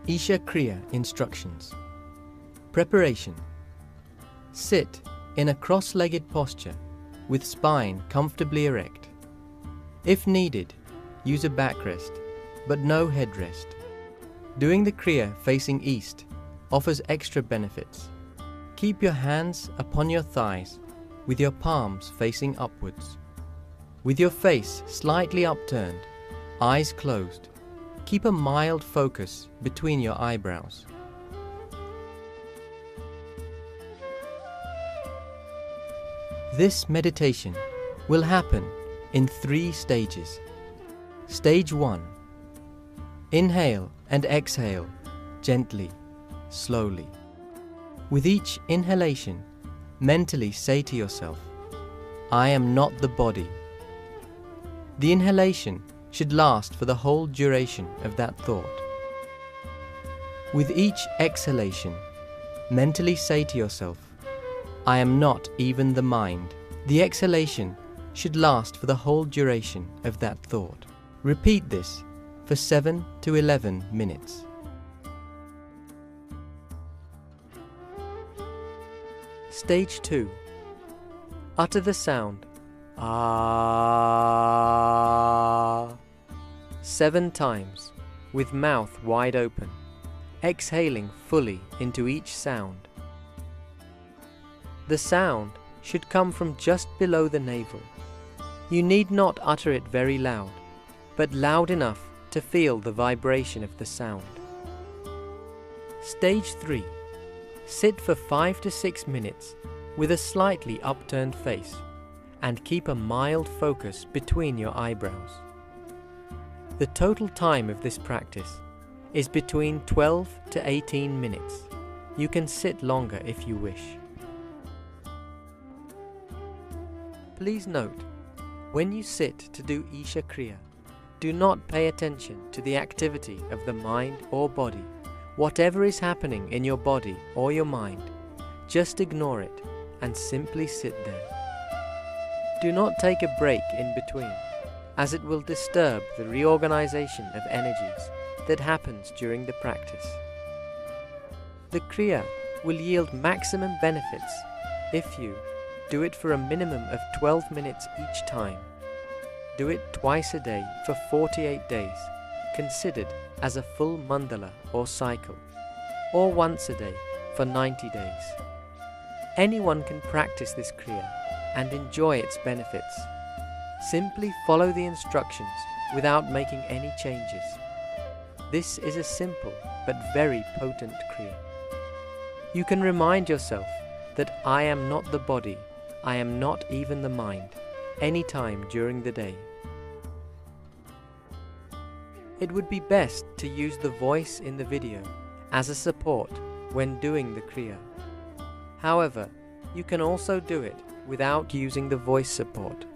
Isha Kriya instructions. Preparation. Sit in a cross-legged posture with spine comfortably erect. If needed, use a backrest, but no headrest. Doing the Kriya facing east offers extra benefits. Keep your hands upon your thighs with your palms facing upwards. With your face slightly upturned, eyes closed, keep a mild focus between your eyebrows. This meditation will happen in 3 stages. Stage 1. Inhale and exhale gently, slowly. With each inhalation, mentally say to yourself, I am not the body. The inhalation should last for the whole duration of that thought. With each exhalation, mentally say to yourself, I am not even the mind. The exhalation should last for the whole duration of that thought. Repeat this for 7 to 11 minutes. Stage 2. Utter the sound Ah 7 times with mouth wide open, exhaling fully into each sound. The sound should come from just below the navel. You need not utter it very loud, but loud enough to feel the vibration of the sound. Stage 3. Sit for 5 to 6 minutes with a slightly upturned face and keep a mild focus between your eyebrows. The total time of this practice is between 12 to 18 minutes. You can sit longer if you wish. Please note, when you sit to do Isha Kriya, do not pay attention to the activity of the mind or body. Whatever is happening in your body or your mind, just ignore it and simply sit there. Do not take a break in between, as it will disturb the reorganization of energies that happens during the practice. The Kriya will yield maximum benefits if you do it for a minimum of 12 minutes each time. Do it twice a day for 48 days, considered as a full mandala or cycle, or once a day for 90 days. Anyone can practice this Kriya and enjoy its benefits. Simply follow the instructions without making any changes. This is a simple but very potent Kriya. You can remind yourself that I am not the body, I am not even the mind, anytime during the day. It would be best to use the voice in the video as a support when doing the Kriya. However, you can also do it without using the voice support.